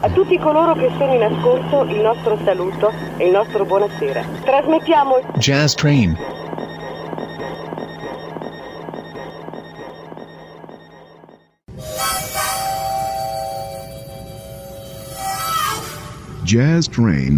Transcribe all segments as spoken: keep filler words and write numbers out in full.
A tutti coloro che sono in ascolto il nostro saluto e il nostro buonasera. Trasmettiamo Jazz Train. Jazz Train.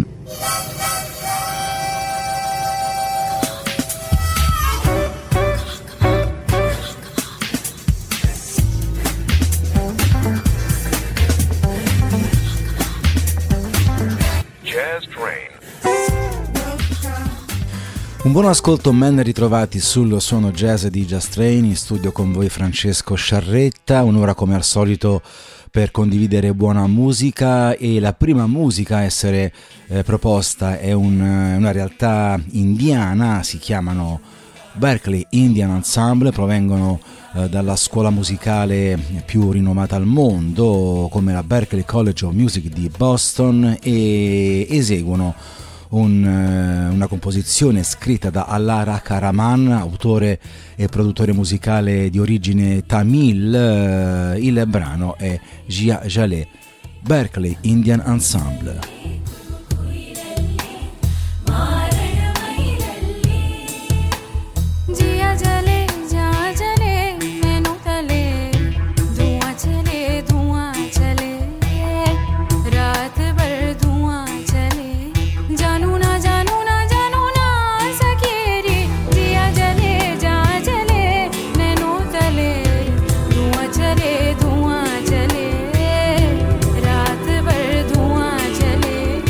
Un buon ascolto, men ritrovati sul suono jazz di Jazz Train. In studio con voi Francesco Sciarretta, un'ora come al solito per condividere buona musica, e la prima musica a essere eh, proposta è un, una realtà indiana, si chiamano Berklee Indian Ensemble, provengono eh, dalla scuola musicale più rinomata al mondo come la Berklee College of Music di Boston, e eseguono Un, una composizione scritta da Allah Raka Raman, autore e produttore musicale di origine tamil. Il brano è Jia Jale, Berklee Indian Ensemble. चले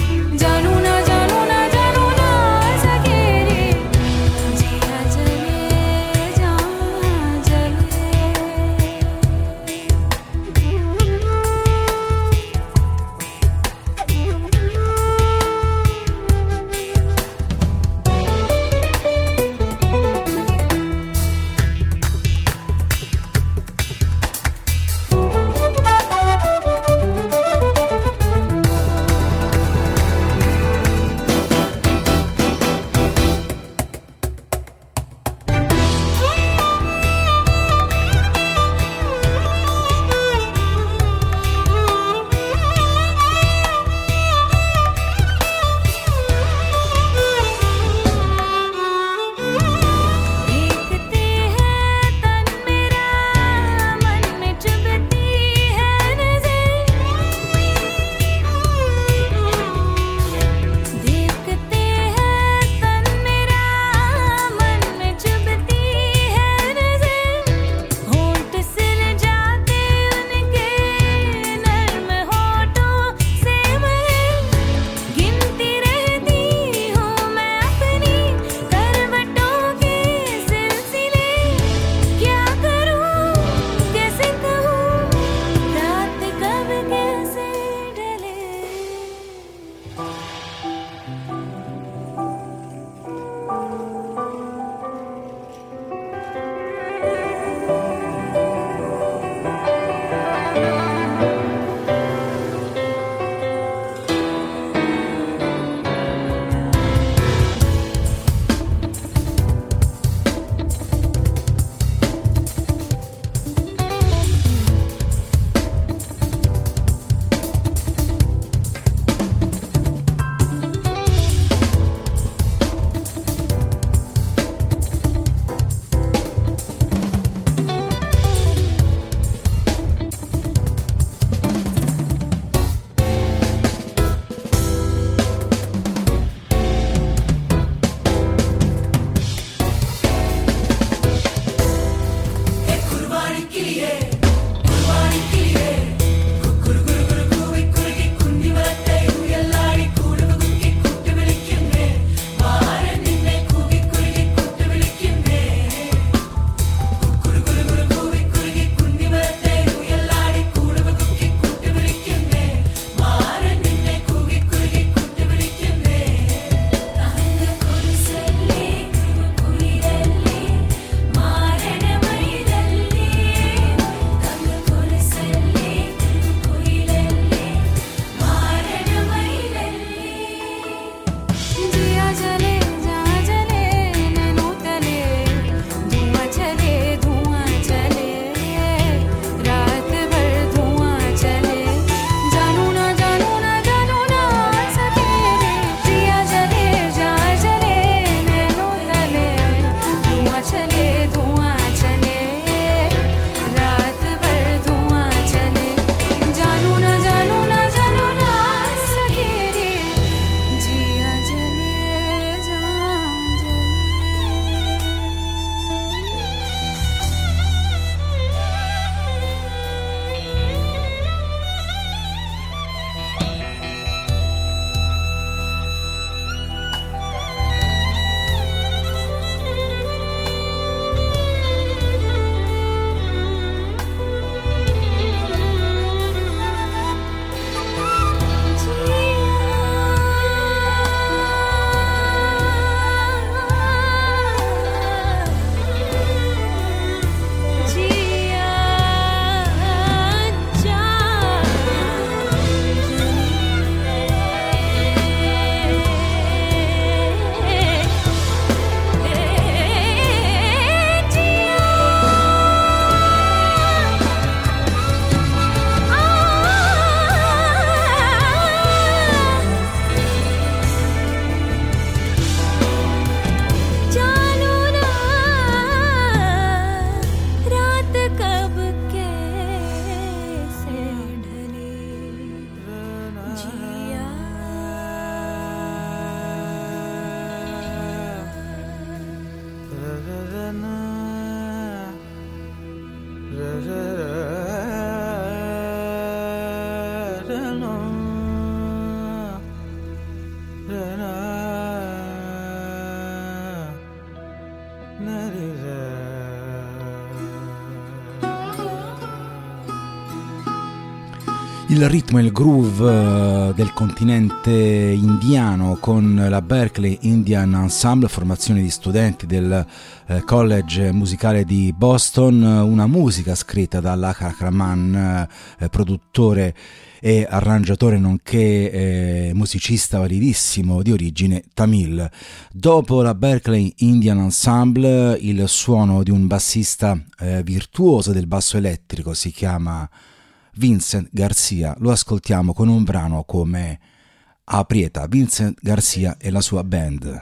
Il ritmo e il groove del continente indiano con la Berklee Indian Ensemble, formazione di studenti del College musicale di Boston, una musica scritta da Lakshak Raman, produttore e arrangiatore nonché eh, musicista validissimo di origine tamil. Dopo la Berklee Indian Ensemble, il suono di un bassista eh, virtuoso del basso elettrico, si chiama Vincent Garcia. Lo ascoltiamo con un brano come Aprieta, Vincent Garcia e la sua band.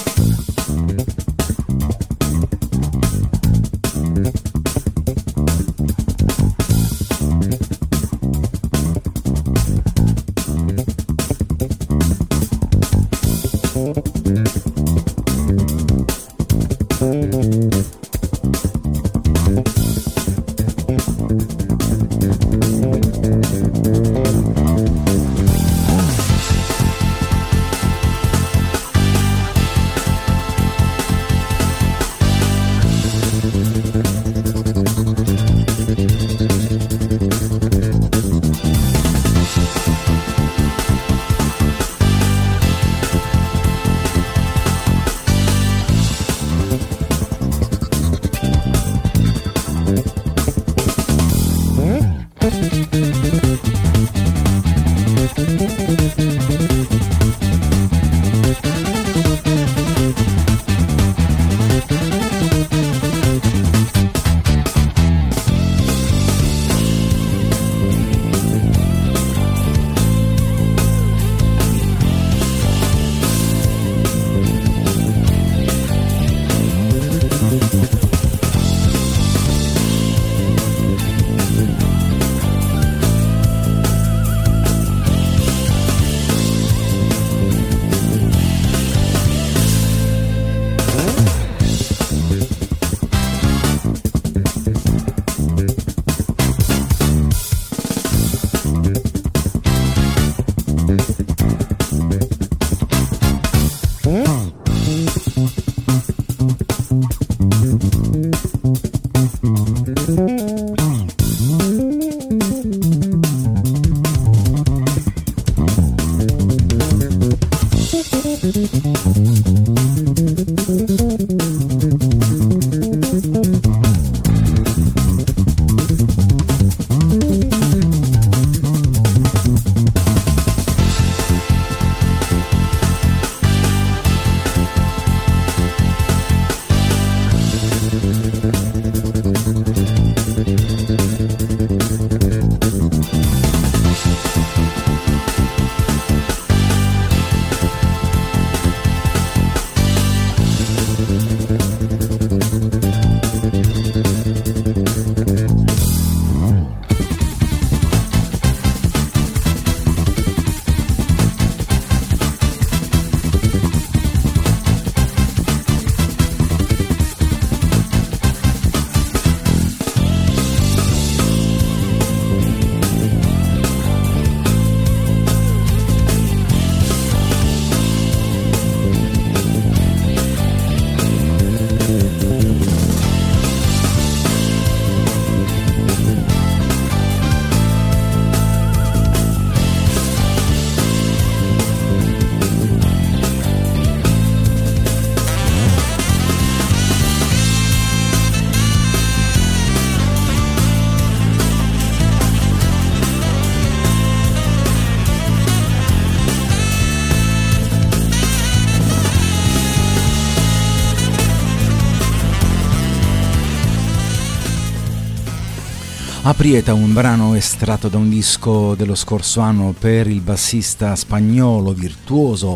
Aprieta, un brano estratto da un disco dello scorso anno per il bassista spagnolo virtuoso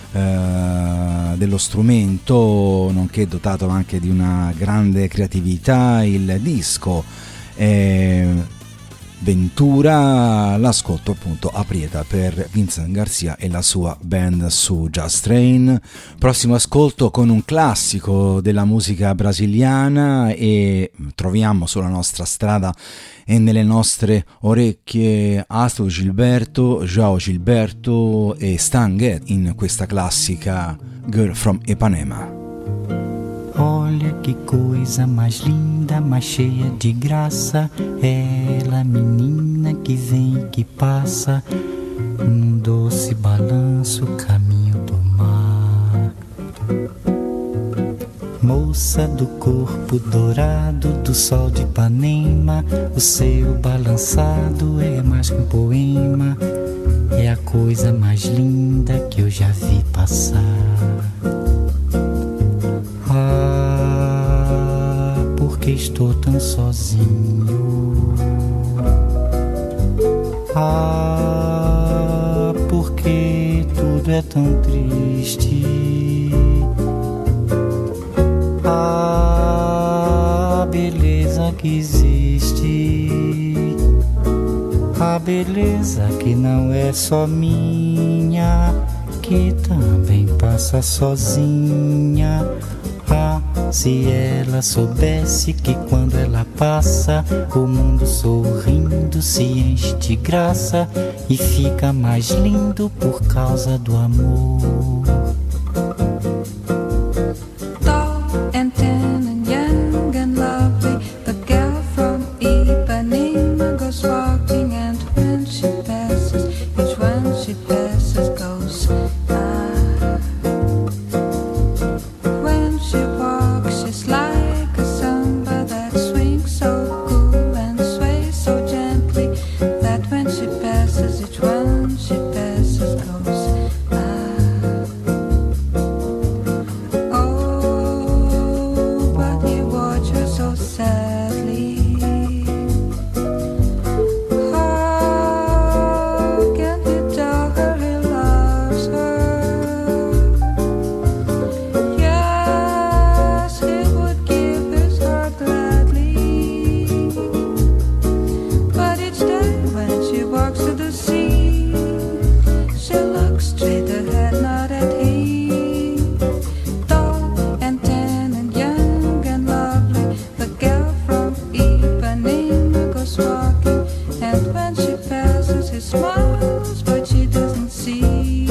eh, dello strumento, nonché dotato anche di una grande creatività. Il disco è Ventura. L'ascolto appunto a Prieta per Vincent Garcia e la sua band su Just Train. Prossimo ascolto con un classico della musica brasiliana e troviamo sulla nostra strada e nelle nostre orecchie Astro Gilberto, João Gilberto e Stan Getz in questa classica Girl from Ipanema. Olha que coisa mais linda, mais cheia de graça. Ela, menina que vem e que passa num doce balanço, caminho do mar. Moça do corpo dourado do sol de Ipanema, o seu balançado é mais que um poema. É a coisa mais linda que eu já vi passar. Ah, porque estou tão sozinho. Ah, porque tudo é tão triste. Ah, beleza que existe. A beleza que não é só minha, que também passa sozinha. Ah, se ela soubesse que quando ela passa, o mundo sorrindo se enche de graça e fica mais lindo por causa do amor. Tall and tan and young and lovely, the girl from Ipanema goes walking, and when she passes, each one she passes goes ah. When she walks, she's like a samba that swings so cool and sways so gently, that when she passes, each one she passes goes ah. Oh, but you watch her so sadly. How can he tell her he loves her? Yes, he would give his heart gladly. But each day when she walks to the sea, she looks straight ahead, not at him. Tall and tan and young and lovely, the girl from Ipanema goes walking, and when she passes, he smiles, but she doesn't see.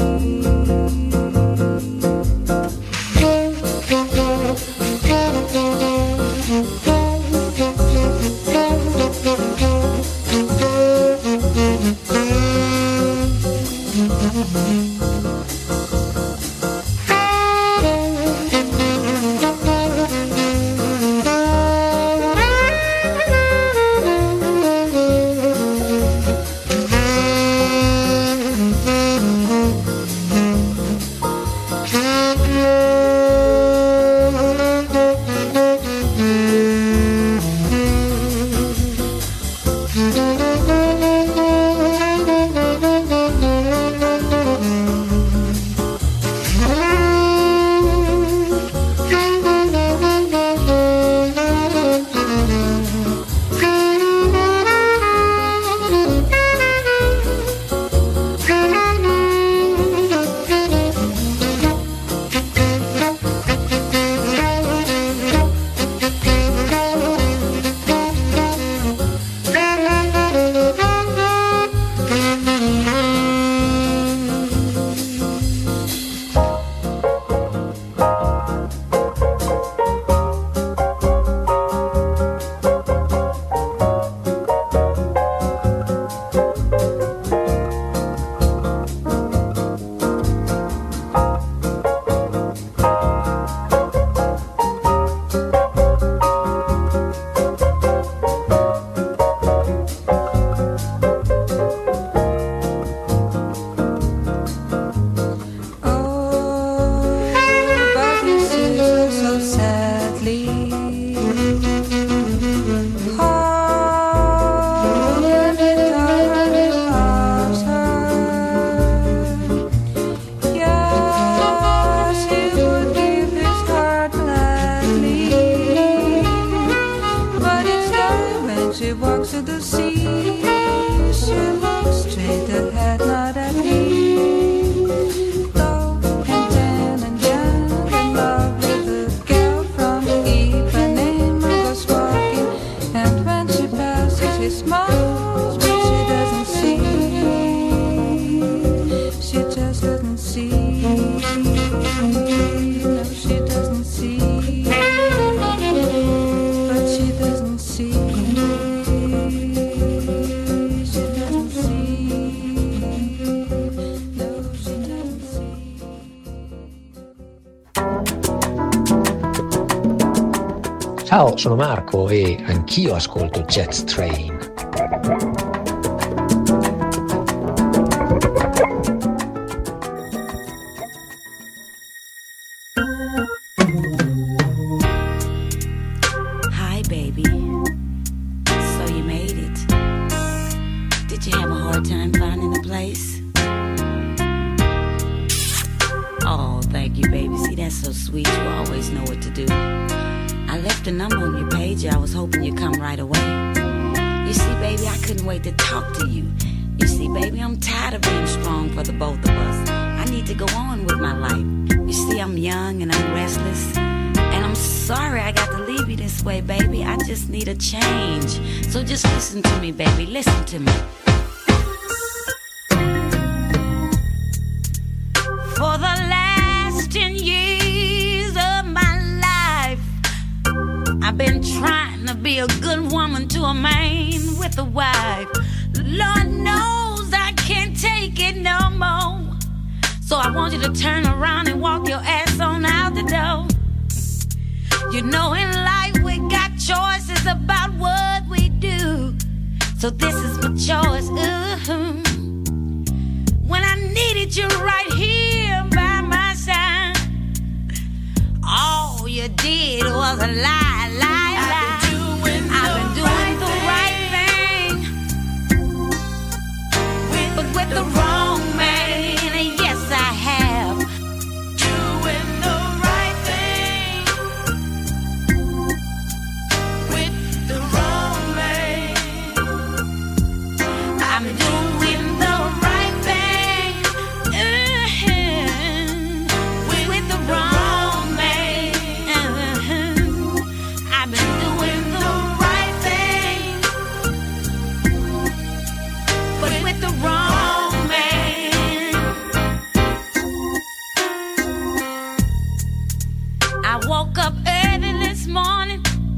the head not at me. Tall and tan and young and lovely, the girl from Ipanema goes walking, and when she passes he smiles, but she doesn't see. She just doesn't see. No, she doesn't see. But she doesn't see. She doesn't see. No, she doesn't see. Ciao, sono Marco e anch'io ascolto Jet Train. Hi, baby. So you made it. Did you have a hard time finding a place? Oh, thank you, baby. See, that's so sweet. You always know what to do. I left a number on your page. I was hoping you'd come right away. You see, baby, I couldn't wait to talk to you. You see, baby, I'm tired of being strong for the both of us. I need to go on with my life. You see, I'm young and I'm restless. And I'm sorry I got to leave you this way, baby. I just need a change. So just listen to me, baby. Listen to me. For the last ten years of my life, I've been trying to be a good woman to a man with a wife. Lord knows I can't take it no more. So I want you to turn around and walk your ass on out the door. You know in life we got choices about what we do. So this is my choice. Ooh. When I needed you right here by my side, all you did was a lie, lie, lie. I've been doing the right thing, but with the wrong man, yes I have. Doing the right thing with the wrong man. I'm doing the right thing uh, with, with the wrong man. I've been doing the right thing, but with the wrong man. I woke up early this morning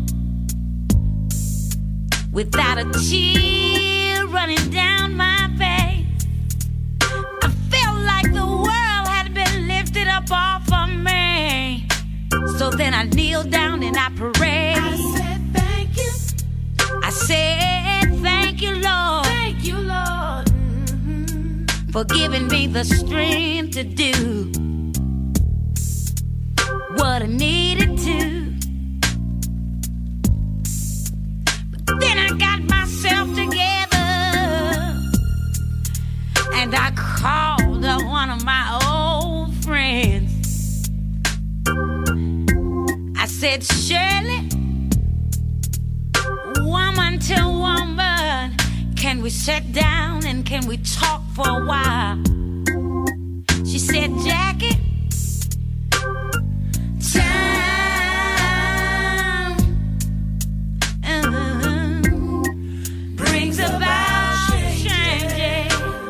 without a tear running down my face. I felt like the world had been lifted up off of me. So then I kneeled down and I prayed. I said thank you. I said thank you, Lord. Thank you, Lord. Mm-hmm. For giving me the strength to do what I needed to. But then I got myself together and I called up one of my old friends. I said, Shirley, woman to woman, can we sit down and can we talk for a while? She said, Jackie, time uh, brings about changes.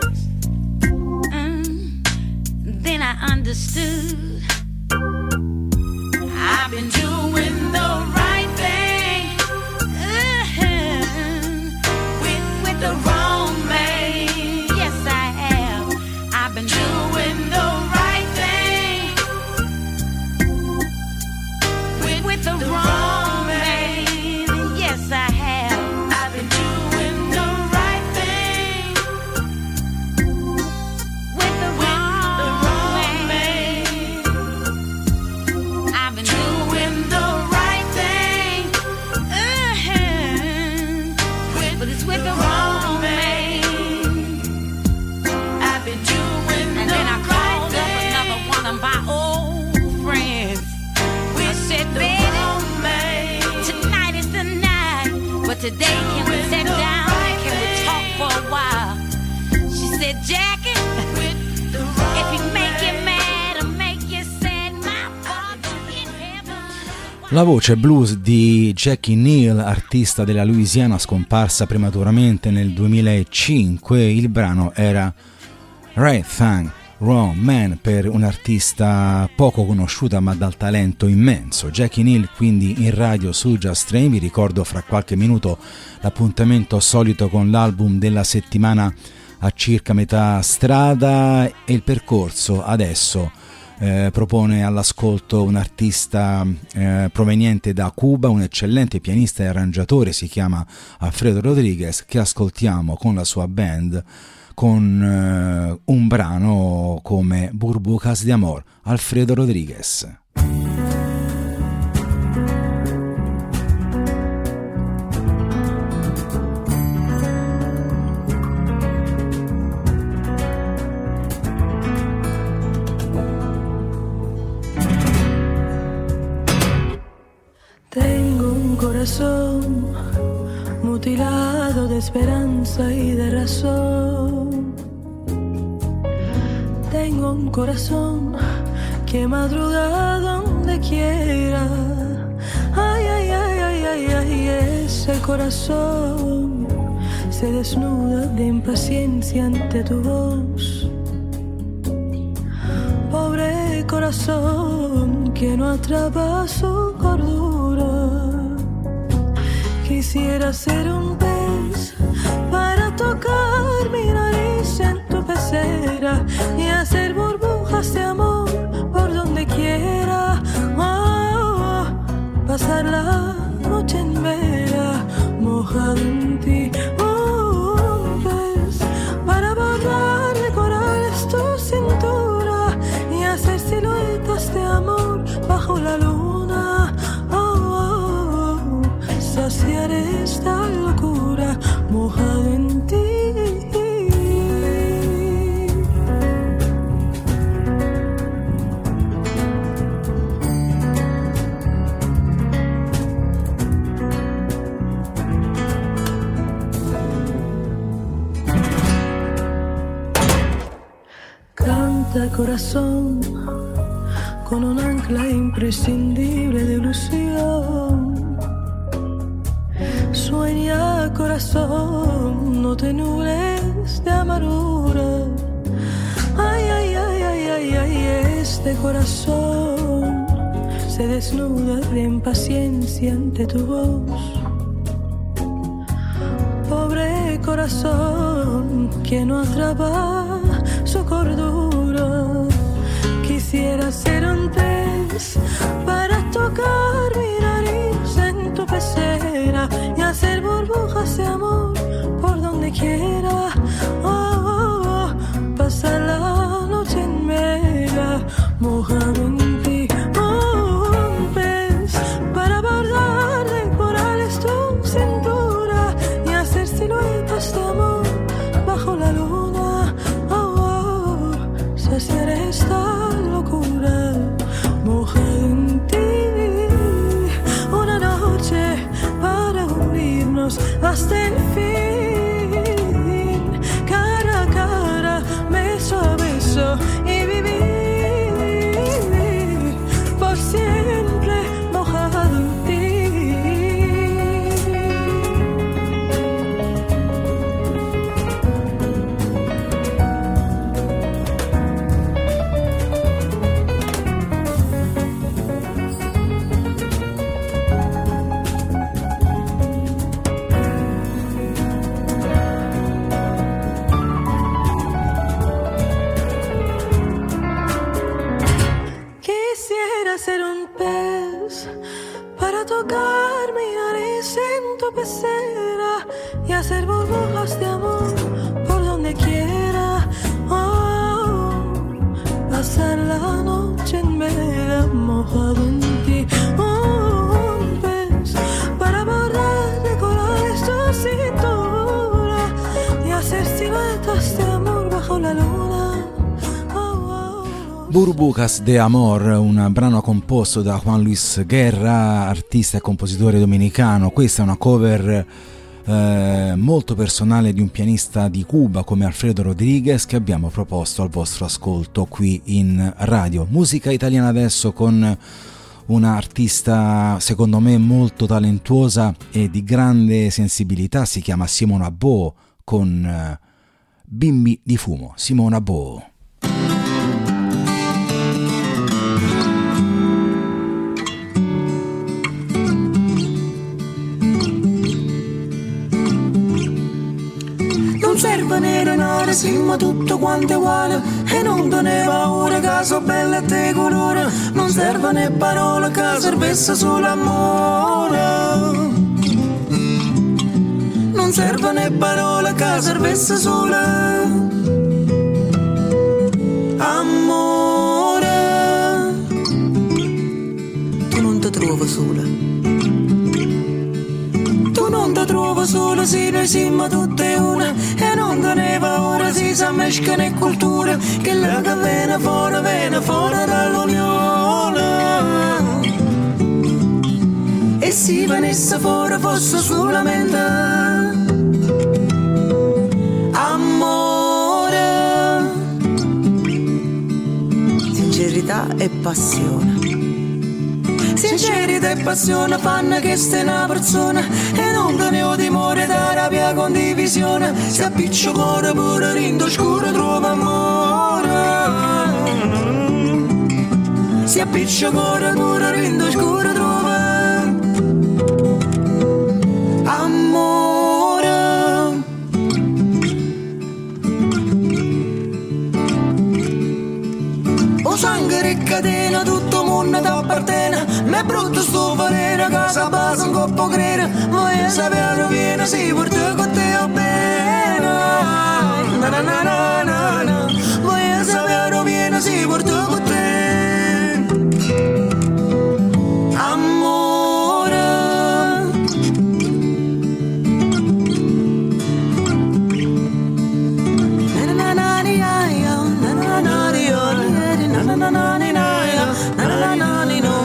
Um, then I understood. I've been doing the right thing uh, with, with the wrong man. Yes, I have. I've been doing the right Jackie. If he make you mad or make you sad, my Father in heaven. La voce blues di Jackie Neal, artista della Louisiana scomparsa prematuramente nel duemilacinque. Il brano era Right Thing, Wrong Man, per un'artista poco conosciuta ma dal talento immenso. Jackie Neal quindi in radio su Just Train. Vi ricordo fra qualche minuto l'appuntamento solito con l'album della settimana a circa metà strada, e il percorso adesso eh, propone all'ascolto un artista eh, proveniente da Cuba, un eccellente pianista e arrangiatore, si chiama Alfredo Rodriguez, che ascoltiamo con la sua band con eh, un brano come Burbujas de Amor. Alfredo Rodriguez. Tengo un corazón mutilado de esperanza y de razón. Tengo un corazón que madruga donde quiera. Ay, ay, ay, ay, ay, ay, ese corazón se desnuda de impaciencia ante tu voz. Pobre corazón que no atrapa su cordura. Quisiera ser un pez para tocar mi nariz en tu pecera y hacer burbujas de amor por donde quiera. Oh, pasar la noche en vela, mojado en ti. Oh, un pez para borrar de corales tu cintura y hacer siluetas de amor bajo la luna. Saciar esta locura mojado en ti. Canta corazón con un ancla imprescindible de ilusión. Sueña corazón, no te nubles de amargura. Ay, ay, ay, ay, ay, ay, este corazón se desnuda de impaciencia ante tu voz. Pobre corazón que no atrapa su cordura. Quisiera ser un pez para tocar mi nariz en tu pecera y hacer burbujas de amor por donde quiera. Oh, oh, oh, pasar la noche en vela, mojado en ti. Oh, un pez para bordar de corales tu cintura y hacer siluetas de amor bajo la luna. Oh, oh, oh, saciar esta locura mojado en ti. Una noche para unirnos hasta el fin, cara a cara, beso a beso y vivir por siempre mojado en ti. Ser un pez para tocar mi nariz en tu pecera y hacer burbujas de amor por donde quiera. Oh, pasar la noche en vela, mojado en ti. Oh, un pez para borrar de corales tu cintura y hacer siluetas de amor bajo la luna. Burbujas de Amor, un brano composto da Juan Luis Guerra, artista e compositore dominicano. Questa è una cover eh, molto personale di un pianista di Cuba come Alfredo Rodriguez, che abbiamo proposto al vostro ascolto qui in radio. Musica italiana adesso con una artista secondo me molto talentuosa e di grande sensibilità, si chiama Simona Bo con eh, Bimbi di fumo. Simona Bo. Non serve nere nere, siamo tutto quanto uguale e non te ne paura che so bella e te colore. Non serve né parole che servesse solo amore. Non serve né parole che servesse solo amore. Tu non ti trovi sola, tu non ti trovi sola, sì, noi siamo tutte una e non te ne paura, si sa mescano e cultura, che la che viene fuori, viene fuori dall'unione. E se venisse fuori fosse solamente amore, sincerità e passione. Sincerità e passione fanno che stai una persona e non te ne ho timore da rabbia condivisione. Se appiccio cuore pure rindo scuro trova amore. Se appiccio cuore pure rindo scuro trova amore. O sangue e catena tutto mondo t'appartiene. Ma è brutto sto valere, casa base un coppo crere. Voglio sapere viene, si porta con te o bene. Na na na na na na. Voglio sapere viene, si porta con te amore. Na na na ni ai na na na ni o na na na na ni na na na na ni no.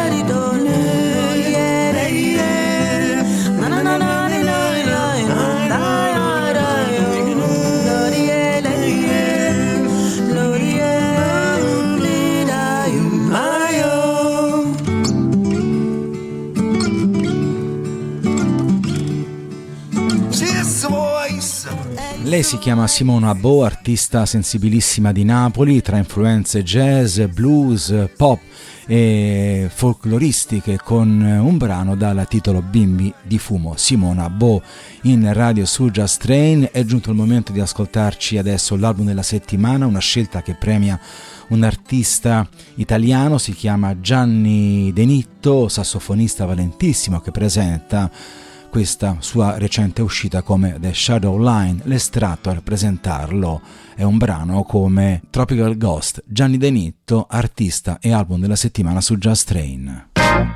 Lei si chiama Simona Bo, artista sensibilissima di Napoli, tra influenze jazz, blues, pop e folcloristiche, con un brano dal titolo Bimbi di fumo. Simona Bo in radio su Just Train. È giunto il momento di ascoltarci adesso l'album della settimana, una scelta che premia un artista italiano, si chiama Gianni De Nitto, sassofonista valentissimo che presenta questa sua recente uscita come The Shadow Line. L'estratto a presentarlo è un brano come Tropical Ghost. Gianni De Nitto, artista e album della settimana su Just Train.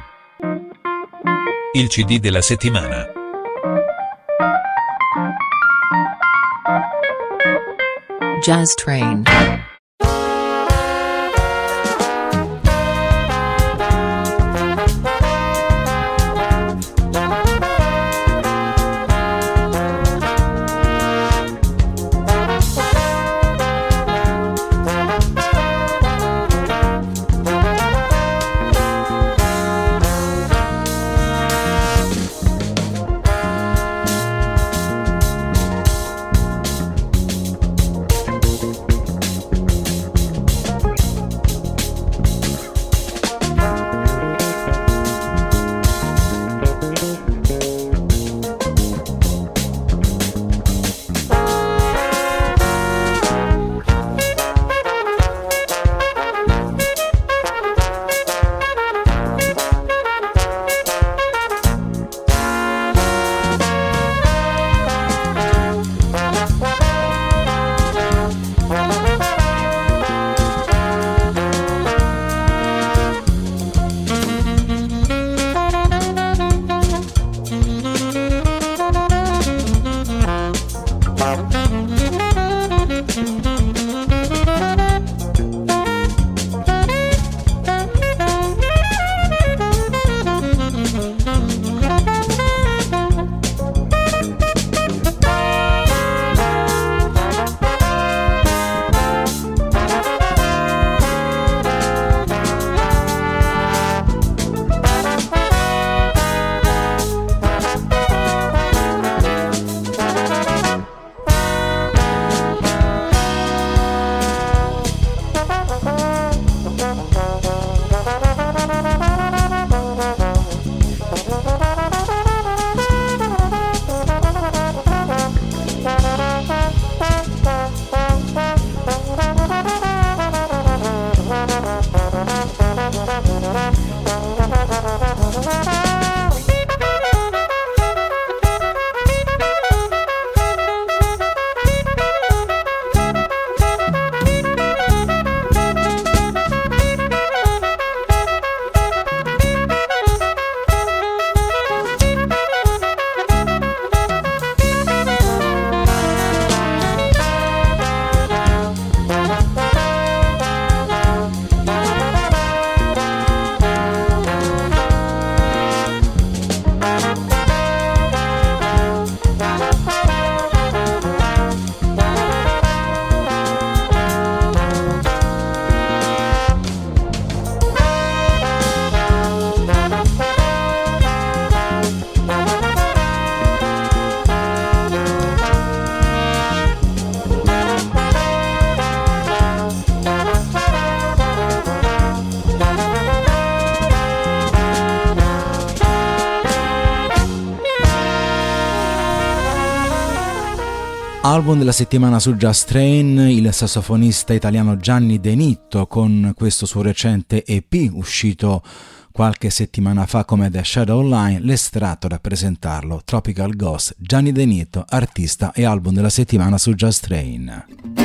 Il C D della settimana. Just Train. Album della settimana su Just Train, il sassofonista italiano Gianni De Nitto con questo suo recente E P uscito qualche settimana fa come The Shadow Line, l'estratto da presentarlo, Tropical Ghost, Gianni De Nitto, artista e album della settimana su Just Train.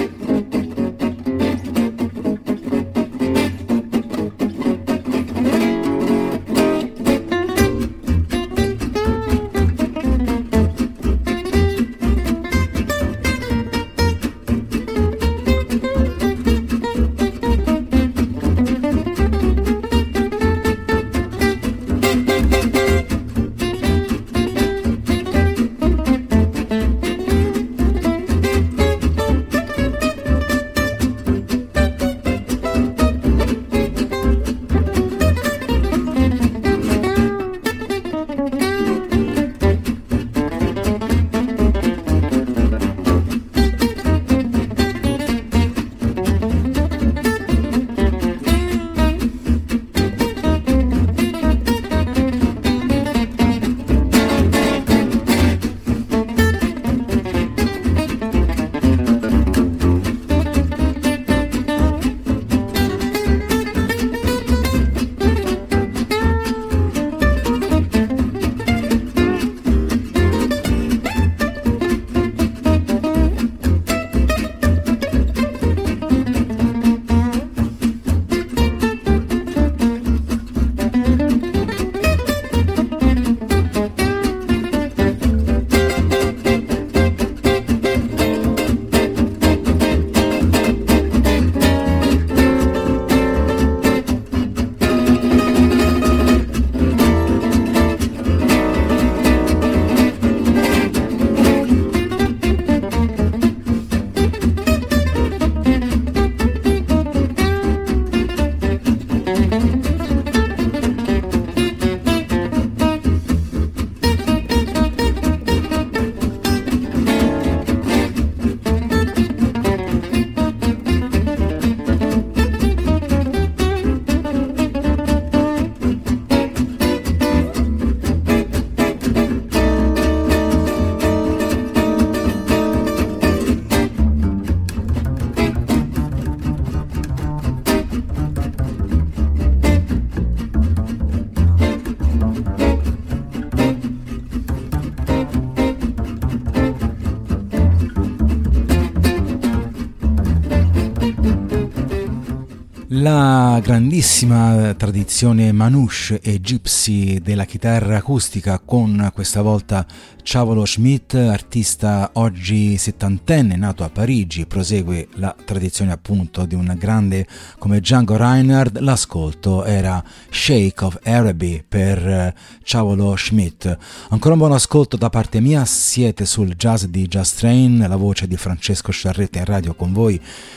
La grandissima tradizione manouche e gypsy della chitarra acustica con questa volta Chavolo Schmidt, artista oggi settantenne, nato a Parigi, prosegue la tradizione appunto di un grande come Django Reinhardt. L'ascolto era Shake of Araby per Chavolo Schmidt. Ancora un buon ascolto da parte mia, siete sul Jazz di Just Train, la voce di Francesco Sciarretta in radio con voi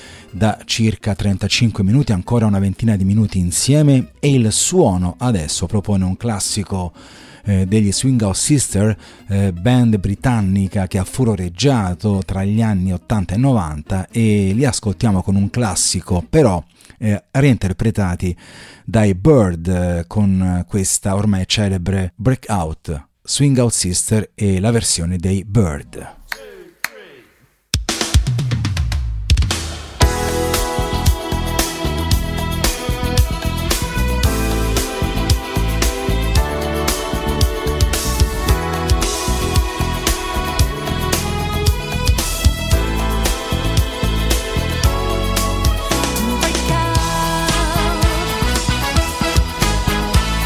da circa trentacinque minuti, ancora una ventina di minuti insieme, e il suono adesso propone un classico eh, degli Swing Out Sister, eh, band britannica che ha furoreggiato tra gli anni ottanta e novanta, e li ascoltiamo con un classico però eh, reinterpretati dai Bird eh, con questa ormai celebre Breakout, Swing Out Sister e la versione dei Bird.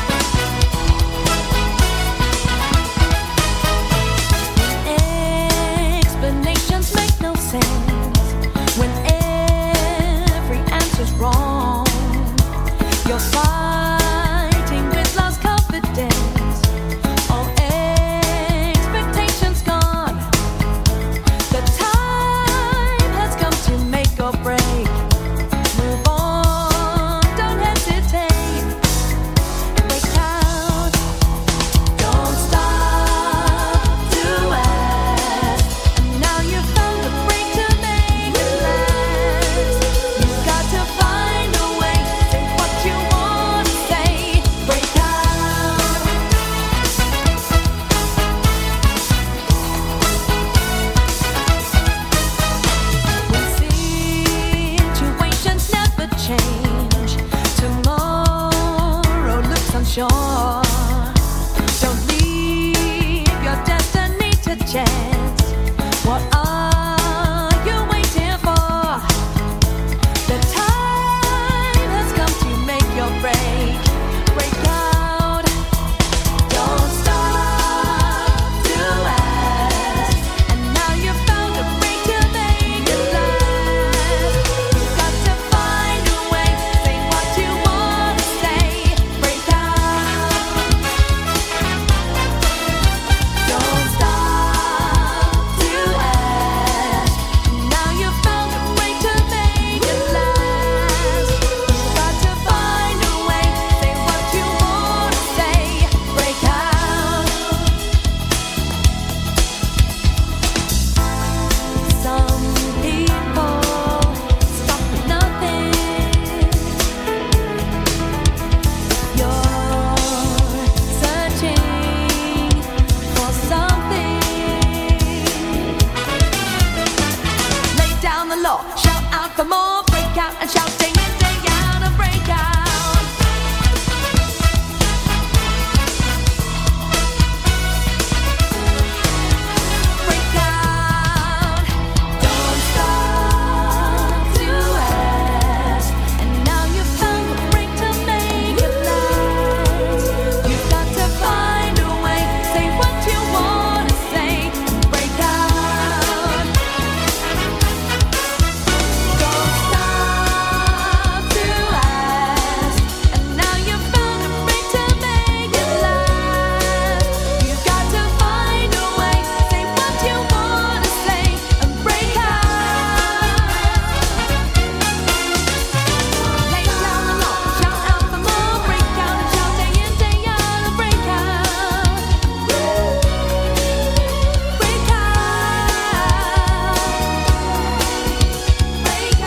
Every shore. Don't leave your destiny to chance. What are you waiting for? The time has come to make your break. Break out. Don't stop to ask. And now you've found a break to make it last. You've got to find a way. Say what you want to say. Break out. Don't stop to ask. Now you've found a way to make it last. You've got to find a way. Say what you want to say. Break out. Some people stop at nothing. You're searching for something. Lay down the law, shout out for more, break out and shout day in, day out and break out. Break out. Don't stop to ask. And now you've found a break to make it last. You've got to find a way. Say what you want to say. Break out. Don't stop to ask. And now you've found a break to make it last. You've got to find a way. Say what you want to say and break out. Lay down the law, shout out for more, break out and shout day in, day out and break out. Break out. Break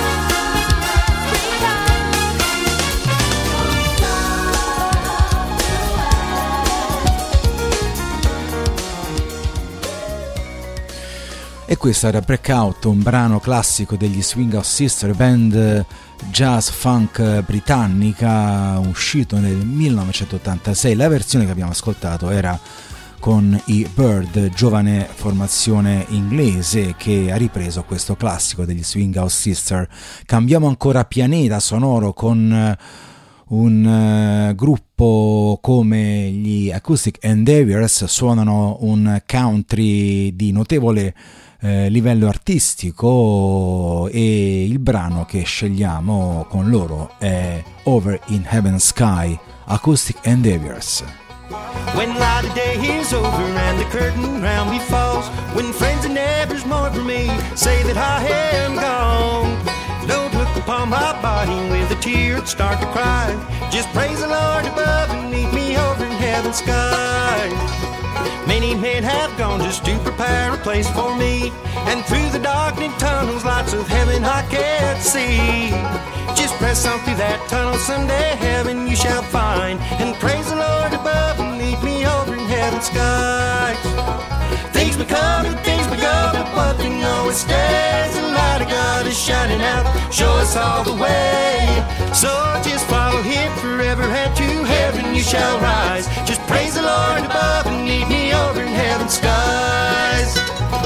E questo era Breakout, un brano classico degli Swing Out Sister, band jazz funk britannica, uscito nel millenovecentottantasei. La versione che abbiamo ascoltato era con i Bird, giovane formazione inglese che ha ripreso questo classico degli Swing Out Sister. Cambiamo ancora pianeta sonoro con eh, un eh, gruppo come gli Acoustic Endeavours. Suonano un country di notevole eh, livello artistico e il brano che scegliamo con loro è Over in Heaven's Sky, Acoustic Endeavours. When light of day is over and the curtain round me falls, when friends and neighbors mourn for me, say that I am gone. Don't look upon my body with a tear and start to cry. Just praise the Lord above and meet me over in heaven's sky. Many men have gone just to prepare a place for me, and through the darkening tunnels lights of heaven I can't see. Just press on through that tunnel, someday heaven you shall find, and praise the Lord above and meet me over in heaven's skies. Things may come and things may go, but one thing always stays, the light of God is shining out, show us all the way. So just follow Him forever, and to heaven you shall rise. Just praise the Lord above and meet me over in heaven's skies.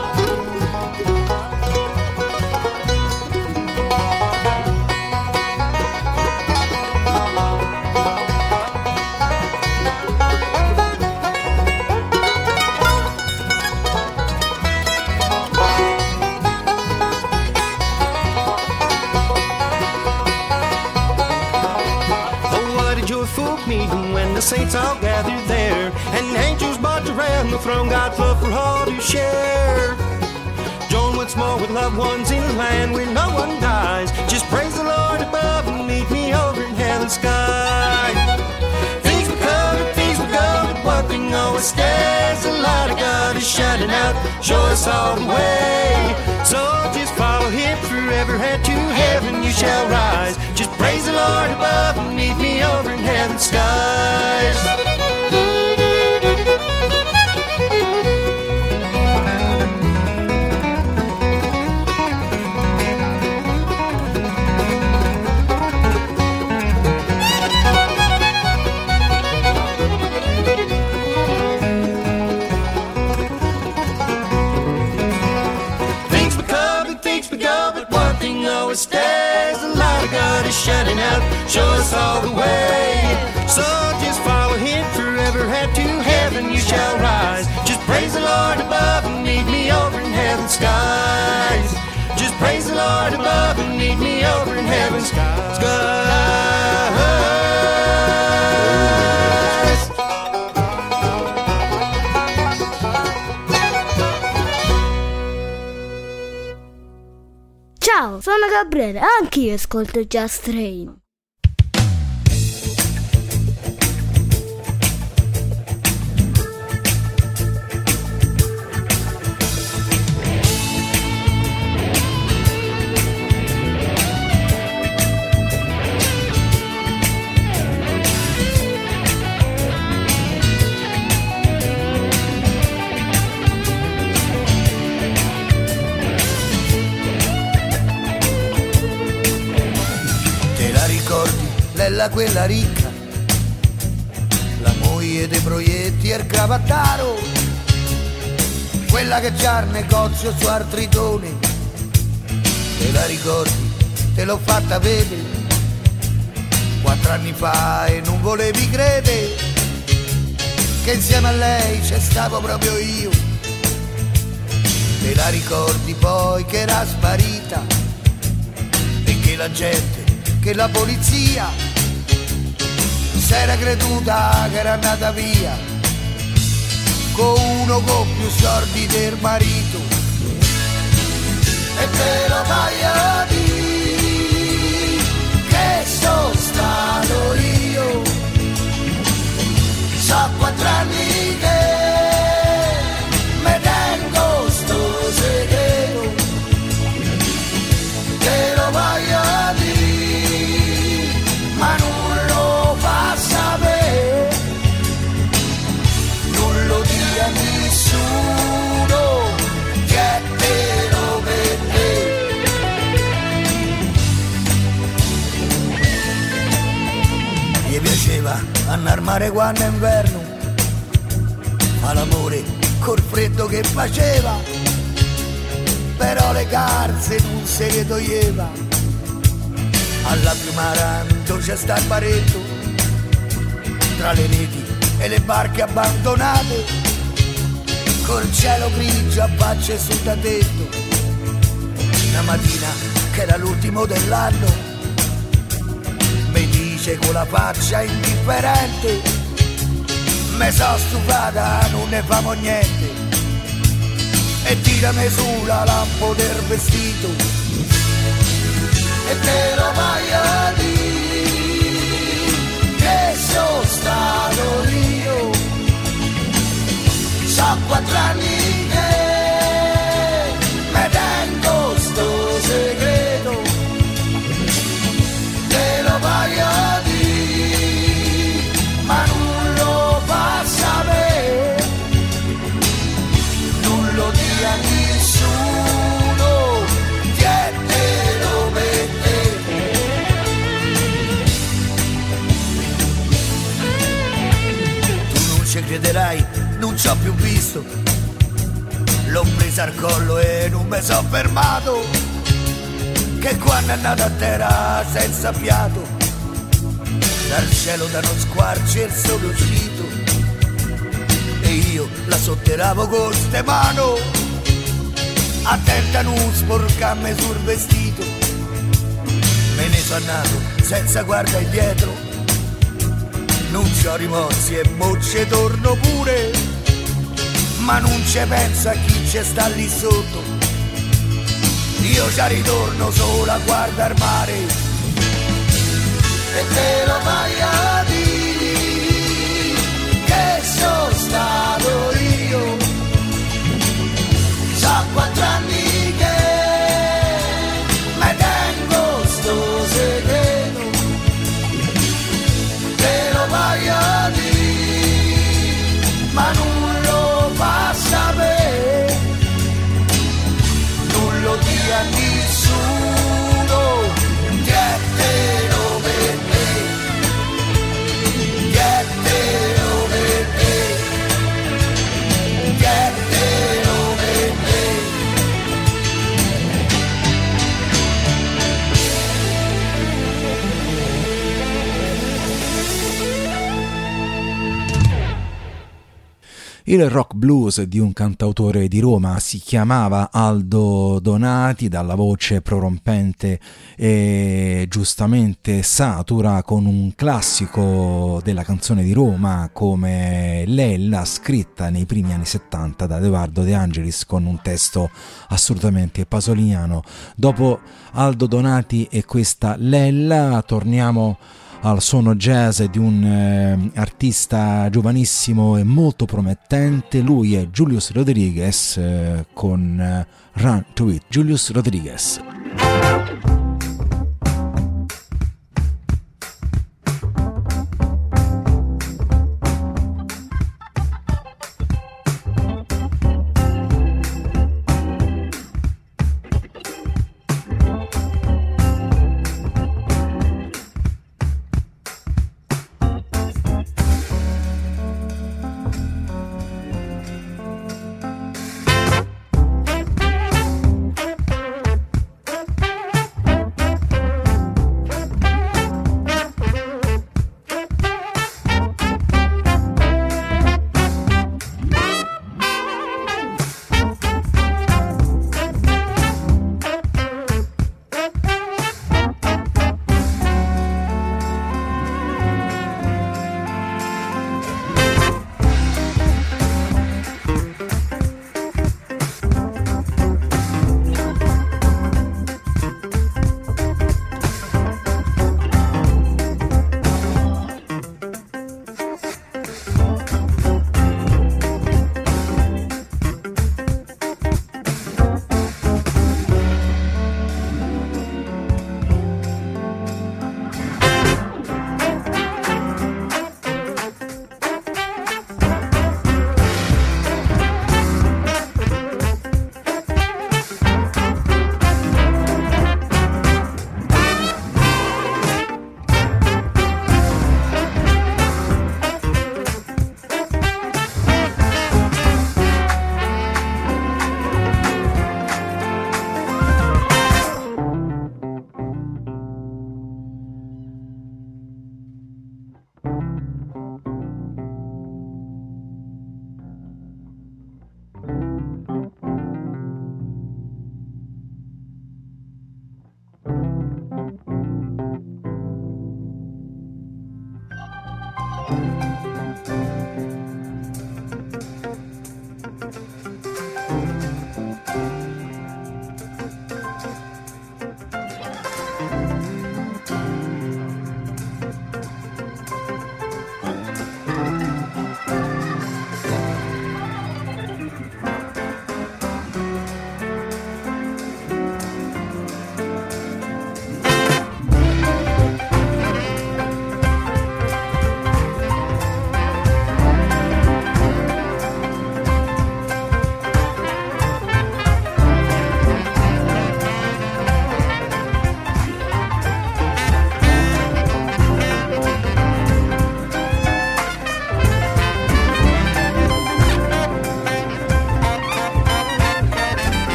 Meeting when the saints all gathered there, and angels marched around the throne, God's love for all to share. Join once more with loved ones in a land where no one dies. Just praise the Lord above and meet me over in heaven's sky. Things will come and things will go, but one thing always stays, the light of God is shining out, show us all the way. So just follow Him forever, and to heaven you shall rise. Just praise the Lord above and meet me over in heaven's skies. light of God is shining out, show us all the way. So just follow him forever, head to heaven you shall rise. Just praise the Lord above and meet me over in heaven's skies. Just praise the Lord above and meet me over in heaven's skies. Ciao, sono Gabriele, anch'io ascolto Just Train. Lella quella ricca, la moglie dei proietti e il cravattaro, quella che c'ha il negozio su Artritone. Te la ricordi? Te l'ho fatta vedere quattro anni fa e non volevi credere che insieme a lei c'è stavo proprio io. Te la ricordi poi che era sparita e che la gente, che la polizia s'era creduta che era andata via con uno con più soldi del marito. E te lo vai a dire che sono stato io, so quattro anni che me tengo sto segreto. Te lo vai a dire ma non sapere, non lo dia a nessuno che te lo vede. Gli piaceva andare al mare quando è inverno, ma l'amore col freddo che faceva, però le calze non se le toglieva. Alla Fiumaranto c'è sta il baretto, tra le reti e le barche abbandonate, col cielo grigio a facce sul da tetto. Una mattina che era l'ultimo dell'anno, mi dice con la faccia indifferente: me so stufata, non ne famo niente, e tirami su la lampo del vestito. E te lo vai a dire che sono stato io, so quattro anni che me tengo sto segreto. Te lo vai a dire ma non lo fa sapere, non lo dia a nessuno che te lo vede. Ci crederai, non ci ho più visto, l'ho presa al collo e non mi sono fermato, che quando è andata a terra senza fiato, dal cielo da non squarci il sole uscito, e io la sotterravo con ste mano, attenta a non sporcarmi sul vestito. Me ne sono andato senza guardare indietro, non c'ho rimorsi e mo ce torno pure, ma non ci pensa chi ci sta lì sotto. Io ci ritorno solo a guardare il mare. E te lo vai a dire che sono stato io, so quattro anni che me tengo sto segreto. Te lo vai a dire ma non lo fa sapere, non lo dia a nessuno che te lo vede. Il rock blues di un cantautore di Roma, si chiamava Aldo Donati, dalla voce prorompente e giustamente satura, con un classico della canzone di Roma come Lella, scritta nei primi anni settanta da Edoardo De Angelis con un testo assolutamente pasoliniano. Dopo Aldo Donati e questa Lella torniamo al suono jazz di un eh, artista giovanissimo e molto promettente. Lui è Julius Rodriguez eh, con eh, Run to It. Julius Rodriguez.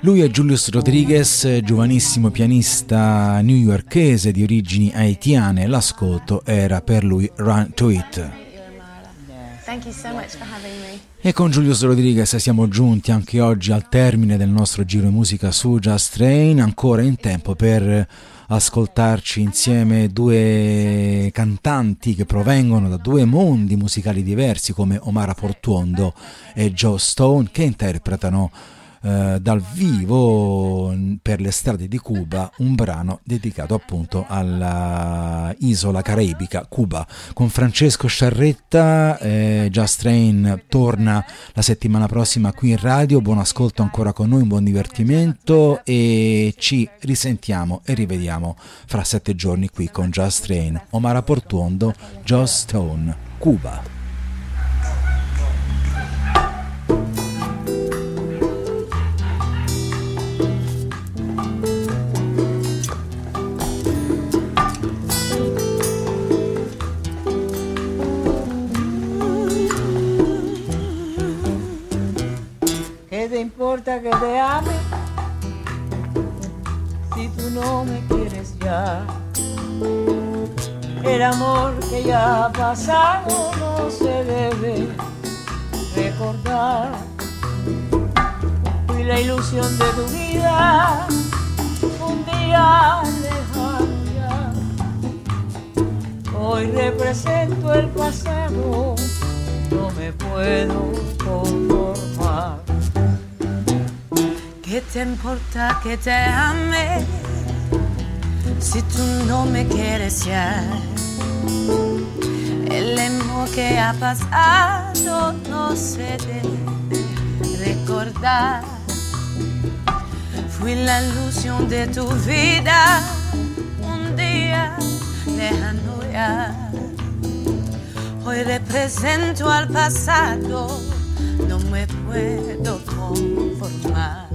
Lui è Julius Rodriguez, giovanissimo pianista newyorkese di origini haitiane. L'ascolto era per lui Run to It. Thank you so much for having me. E con Julius Rodriguez siamo giunti anche oggi al termine del nostro giro di musica su Just Train, ancora in tempo per ascoltarci insieme due cantanti che provengono da due mondi musicali diversi come Omara Portuondo e Joe Stone, che interpretano eh, dal vivo per le strade di Cuba un brano dedicato appunto alla isola caraibica Cuba. Con Francesco Sciarretta, eh, Just Train torna la settimana prossima qui in radio. Buon ascolto ancora con noi, un buon divertimento e ci risentiamo e rivediamo fra sette giorni qui con Just Train. Omara Portuondo, Joe Stone, Cuba. ¿Qué te importa que te ame si tú no me quieres ya? El amor que ya ha pasado no se debe recordar. Fui la ilusión de tu vida, un día lejano ya. Hoy represento el pasado, no me puedo conformar. ¿Qué te importa que te ame si tú no me quieres ya? El amor que ha pasado no se debe recordar. Fui la ilusión de tu vida, un día lejano ya. Hoy represento al pasado, no me puedo conformar.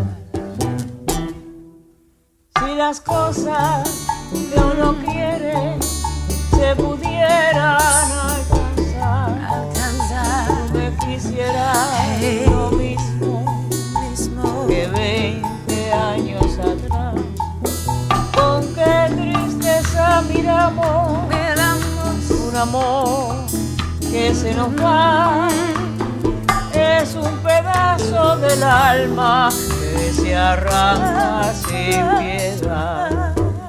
Si las cosas que uno quiere se pudieran alcanzar, alcanzar. Tú me quisieras hey. Lo mismo, mismo que veinte años atrás. Con qué tristeza miramos, miramos un amor que se nos va. Es un pedazo del alma que se arranca sin piedad.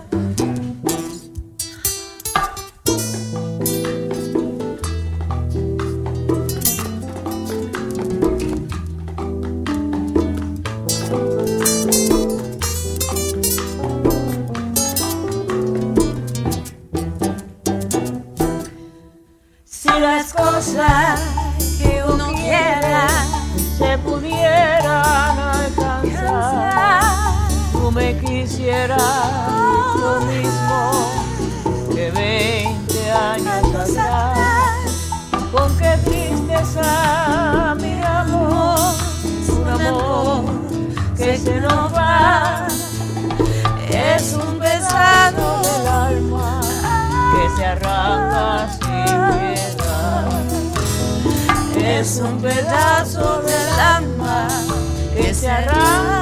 Si las cosas que uno quiera se pudieran alcanzar, tú me quisieras lo mismo que veinte años atrás. Con qué tristeza miramos un amor que se nos va. Es un pesado del alma que se arranca sin piedad. Es un pedazo del alma que se arranca